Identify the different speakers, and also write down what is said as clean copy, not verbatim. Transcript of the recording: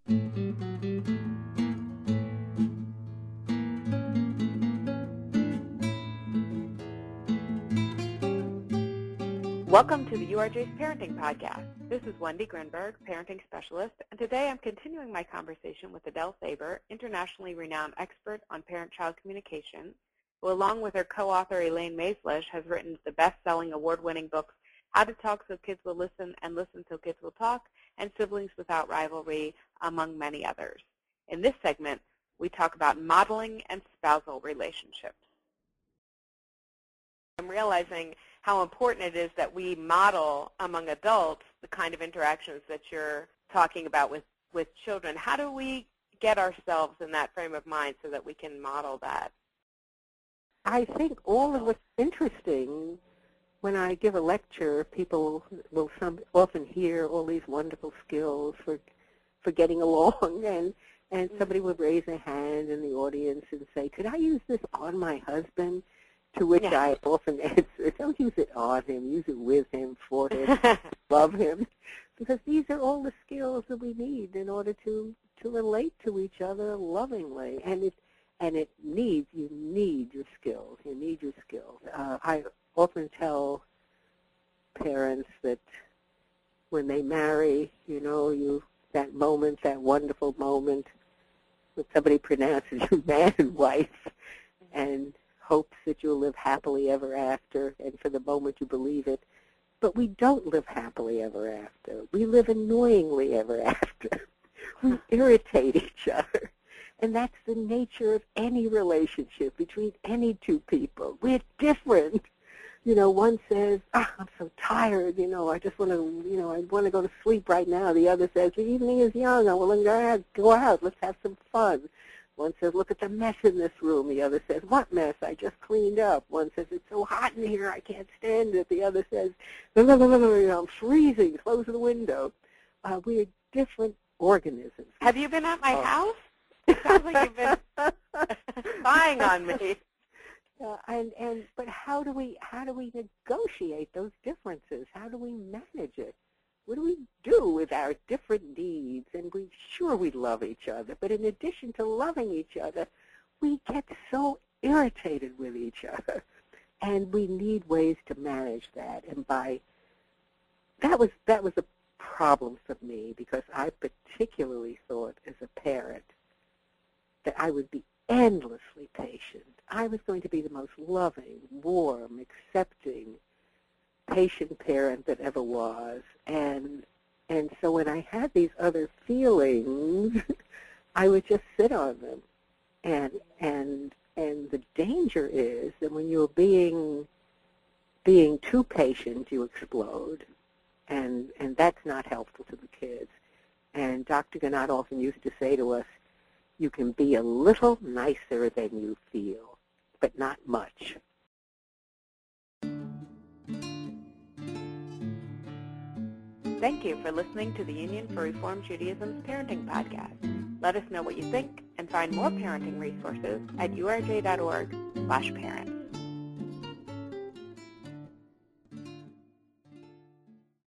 Speaker 1: Welcome to the URJ's Parenting Podcast. This is Wendy Grinberg, Parenting Specialist, and today I'm continuing my conversation with Adele Saber, internationally renowned expert on parent-child communication, who along with her co-author Elaine Maislish has written the best-selling award-winning books How to Talk So Kids Will Listen and Listen So Kids Will Talk, and Siblings Without Rivalry, among many others. In this segment, we talk about modeling and spousal relationships. I'm realizing how important it is that we model among adults the kind of interactions that you're talking about with children. How do we get ourselves in that frame of mind so that we can model that?
Speaker 2: I think all of what's interesting, when I give a lecture, people will often hear all these wonderful skills for getting along, and somebody would raise a hand in the audience and say, could I use this on my husband? To which I often answer, don't use it on him, use it with him, for him, love him. Because these are all the skills that we need in order to relate to each other lovingly. And you need your skills. You need your skills. I often tell parents that when they marry, that moment, that wonderful moment when somebody pronounces you man and wife and hopes that you'll live happily ever after, and for the moment you believe it. But we don't live happily ever after. We live annoyingly ever after. We irritate each other. And that's the nature of any relationship between any two people. We're different. One says, I'm so tired, I just want to, I want to go to sleep right now. The other says, the evening is young, I want to go out, let's have some fun. One says, look at the mess in this room. The other says, what mess? I just cleaned up. One says, it's so hot in here, I can't stand it. The other says, I'm freezing, close the window. We are different organisms.
Speaker 1: Have you been at my house? It sounds like you've been spying on me.
Speaker 2: But how do we negotiate those differences? How do we manage it? What do we do with our different needs? And we love each other, but in addition to loving each other, we get so irritated with each other, and we need ways to manage that. And that was a problem for me, because I particularly thought as a parent that I would be endlessly patient. I was going to be the most loving, warm, accepting, patient parent that ever was, and so when I had these other feelings, I would just sit on them, and the danger is that when you're being too patient, you explode, and that's not helpful to the kids. And Dr. Gannat often used to say to us, you can be a little nicer than you feel, but not much.
Speaker 1: Thank you for listening to the Union for Reform Judaism's Parenting Podcast. Let us know what you think and find more parenting resources at urj.org/parent.